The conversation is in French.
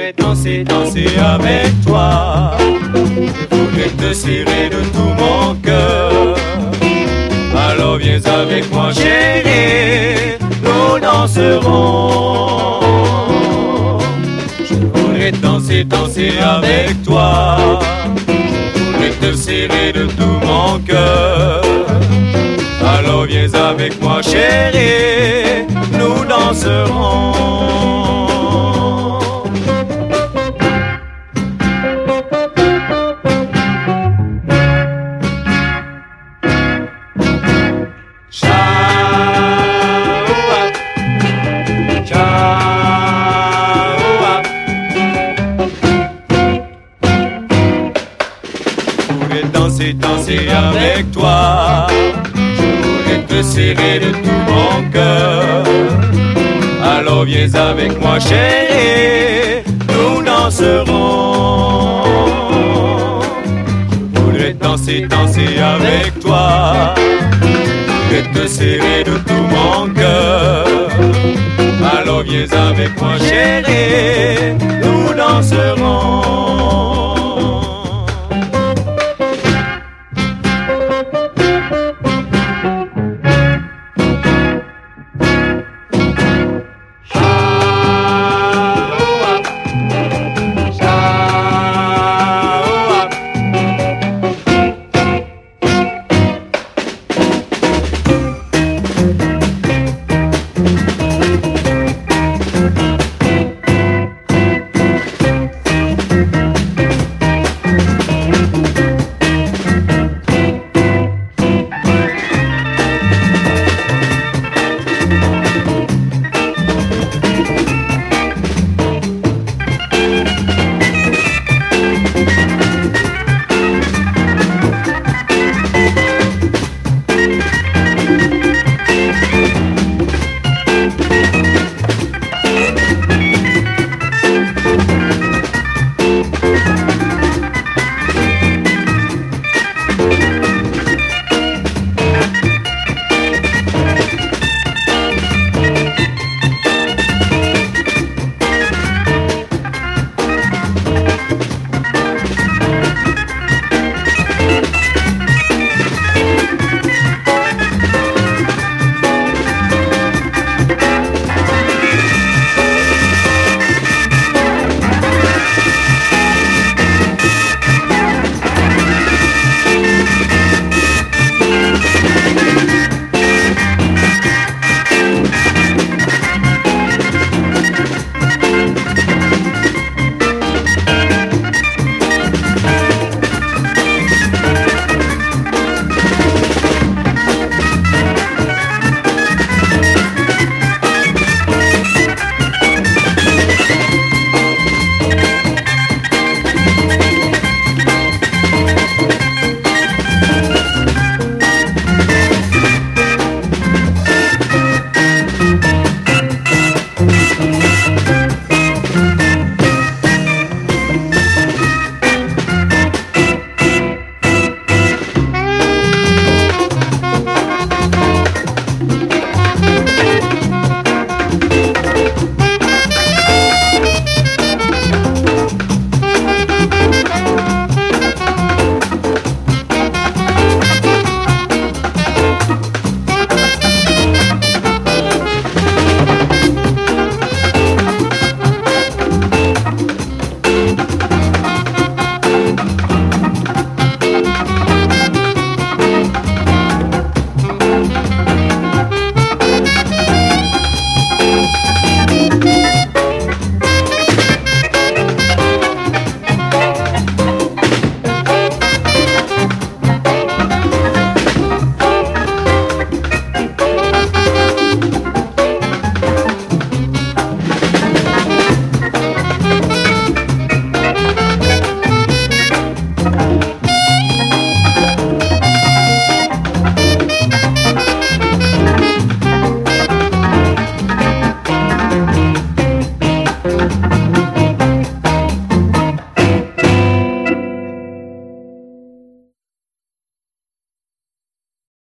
danser, danser avec toi. Je voudrais te serrer de tout mon cœur. Alors viens avec moi chérie, nous danserons. Je voudrais danser, danser avec toi. Je voudrais te serrer de tout mon cœur. Alors viens avec moi chérie, nous danserons. Danser avec toi, je voudrais te serrer de tout mon cœur. Alors viens avec moi chérie, nous danserons. Je voudrais danser, danser avec toi, je voudrais te serrer de tout mon cœur. Alors viens avec moi chérie, nous danserons.